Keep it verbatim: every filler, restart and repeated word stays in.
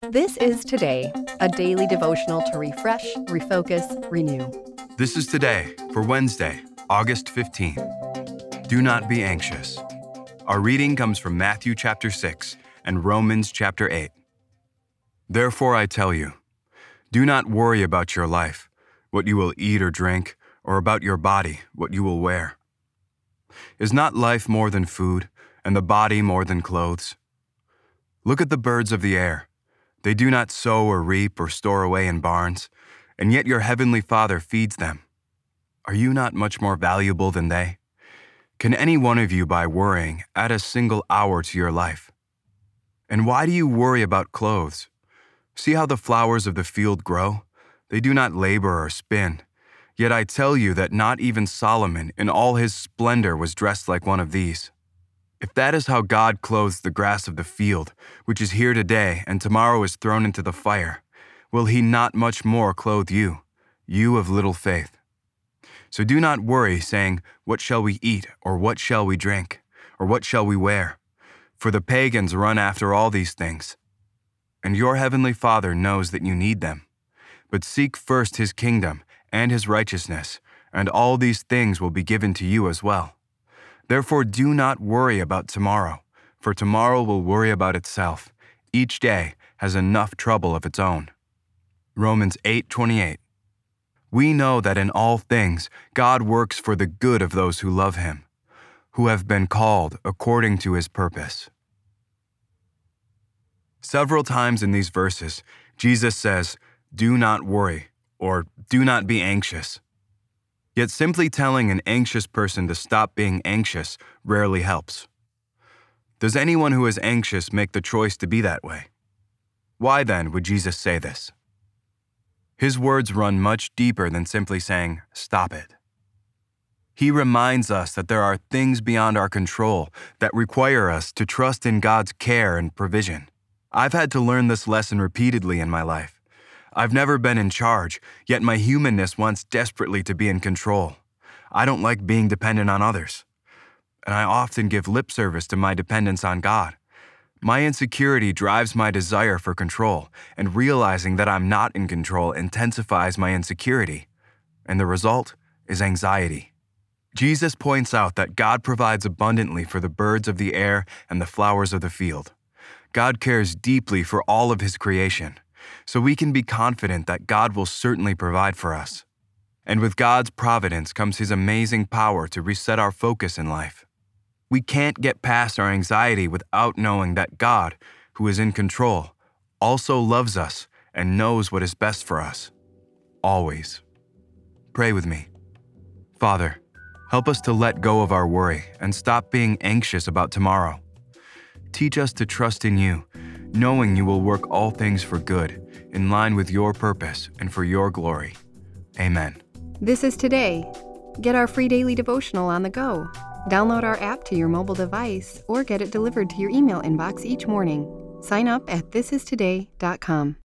This is Today, a daily devotional to refresh, refocus, renew. This is Today for Wednesday, August fifteenth. Do not be anxious. Our reading comes from Matthew chapter six and Romans chapter eight. Therefore I tell you, do not worry about your life, what you will eat or drink, or about your body, what you will wear. Is not life more than food, and the body more than clothes? Look at the birds of the air. They do not sow or reap or store away in barns, and yet your heavenly Father feeds them. Are you not much more valuable than they? Can any one of you, by worrying, add a single hour to your life? And why do you worry about clothes? See how the flowers of the field grow? They do not labor or spin. Yet I tell you that not even Solomon in all his splendor was dressed like one of these. If that is how God clothes the grass of the field, which is here today and tomorrow is thrown into the fire, will he not much more clothe you, you of little faith? So do not worry, saying, what shall we eat, or what shall we drink, or what shall we wear? For the pagans run after all these things. And your heavenly Father knows that you need them. But seek first his kingdom and his righteousness, and all these things will be given to you as well. Therefore do not worry about tomorrow, for tomorrow will worry about itself. Each day has enough trouble of its own. Romans eight twenty-eight. We know that in all things God works for the good of those who love him, who have been called according to his purpose. Several times in these verses, Jesus says, do not worry, or do not be anxious. Yet simply telling an anxious person to stop being anxious rarely helps. Does anyone who is anxious make the choice to be that way? Why then would Jesus say this? His words run much deeper than simply saying, stop it. He reminds us that there are things beyond our control that require us to trust in God's care and provision. I've had to learn this lesson repeatedly in my life. I've never been in charge, yet my humanness wants desperately to be in control. I don't like being dependent on others. And I often give lip service to my dependence on God. My insecurity drives my desire for control, and realizing that I'm not in control intensifies my insecurity. And the result is anxiety. Jesus points out that God provides abundantly for the birds of the air and the flowers of the field. God cares deeply for all of his creation. So we can be confident that God will certainly provide for us. And with God's providence comes his amazing power to reset our focus in life. We can't get past our anxiety without knowing that God, who is in control, also loves us and knows what is best for us. Always. Pray with me. Father, help us to let go of our worry and stop being anxious about tomorrow. Teach us to trust in you, knowing you will work all things for good, in line with your purpose and for your glory. Amen. This is Today. Get our free daily devotional on the go. Download our app to your mobile device or get it delivered to your email inbox each morning. Sign up at this is today dot com.